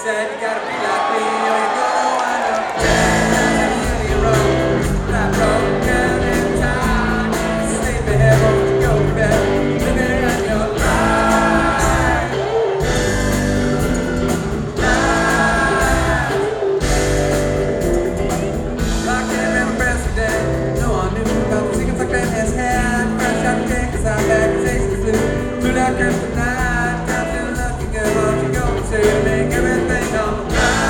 said you gotta be like me or you're gonna wind up dead in your road. That broken in time, sleep ahead, won't you go to bed? Living in your life, like every president. No one knew about the secrets like that in his hand. Fresh out the day, 'cause I had accusations flew. Blue like kryptonite, time to nothing good. What you gonna say to make everything alright?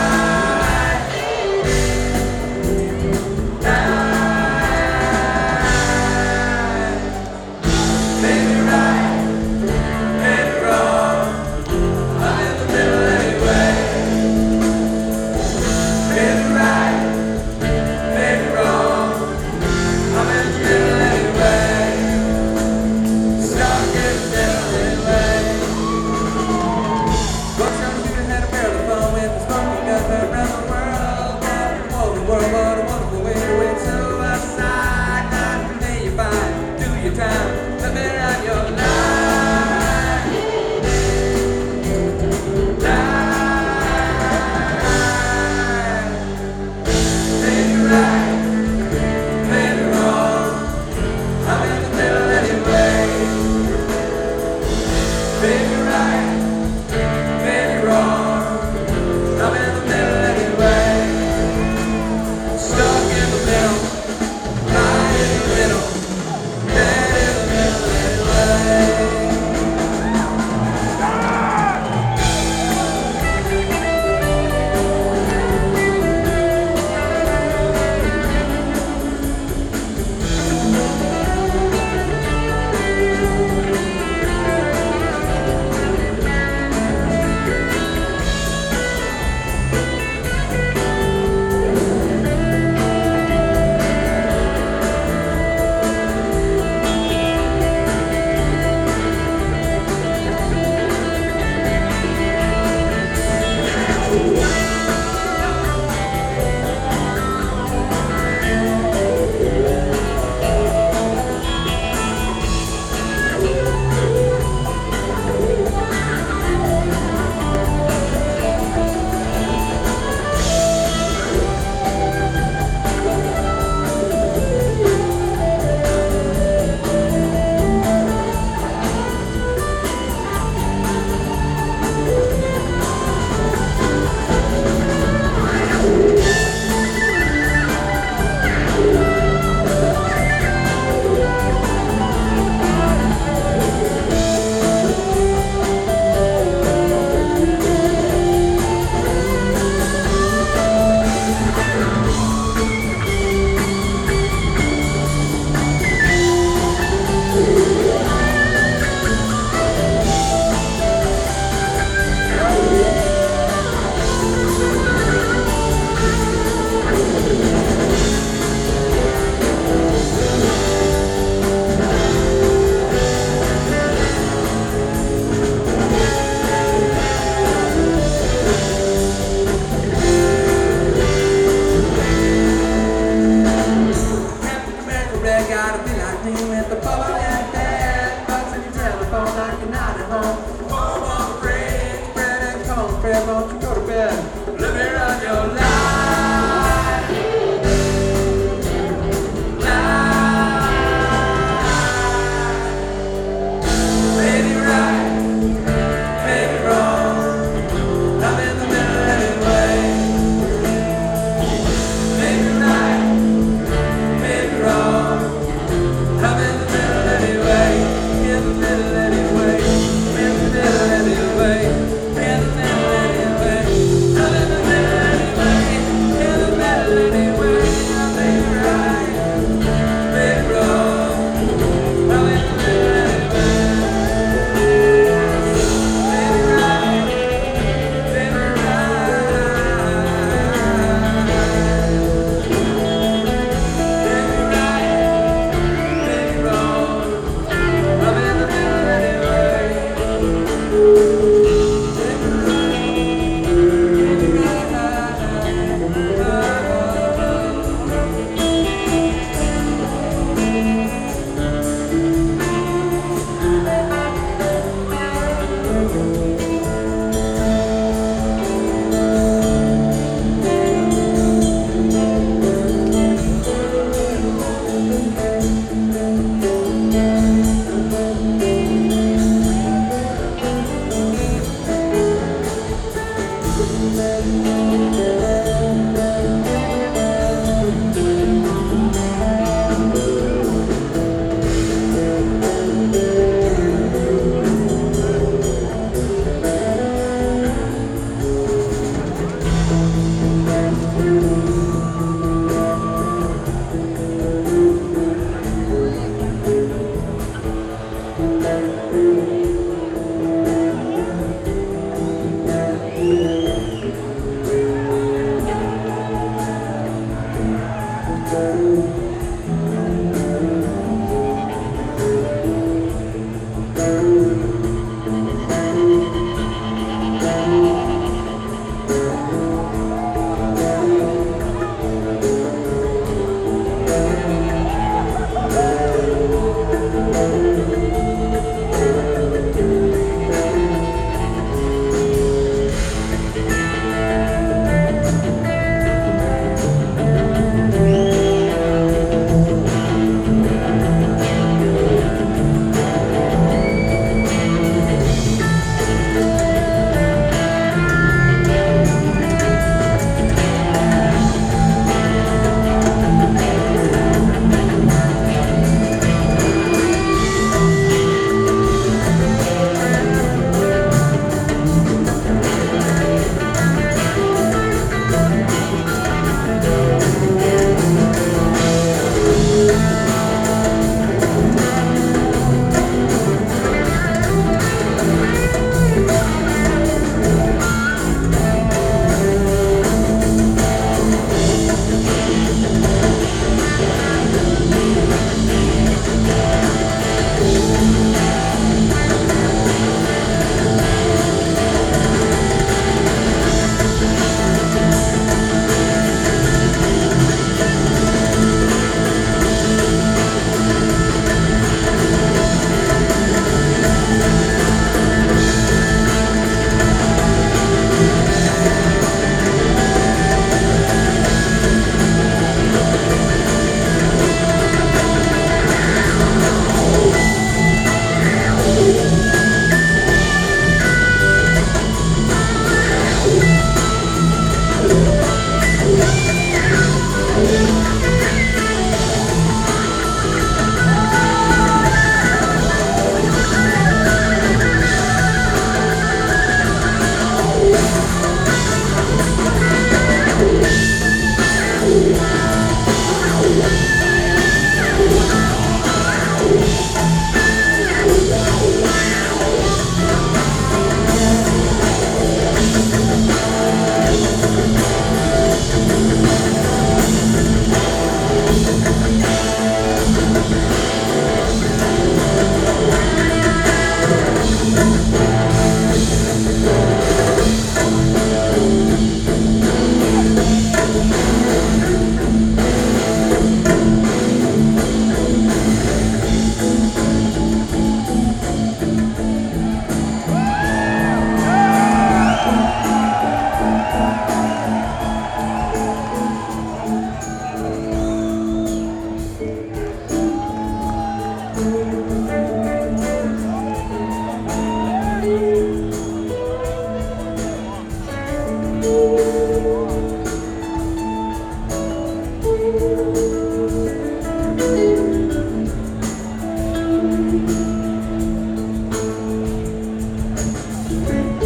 Maybe right, maybe wrong, I'm in the middle anyway. Maybe right, maybe wrong, I'm in the middle anyway. Stuck in the middle anyway. What's on you had a barrel of fun with the smoking gun around the world. All the world, what a wonderful way to wait. So outside, not today you find, do your time, living out your life. Maybe right, maybe wrong, I'm in the middle anyway. Maybe right, maybe wrong, I'm in the middle anyway. Stuck in the middle, right in the middle, dead in the middle anyway. Captain America Red gotta be like me with the bubble and bed. Bugs in your telephone like you're not at home. Home on the bridge, bread and cornbread, won't you go to bed?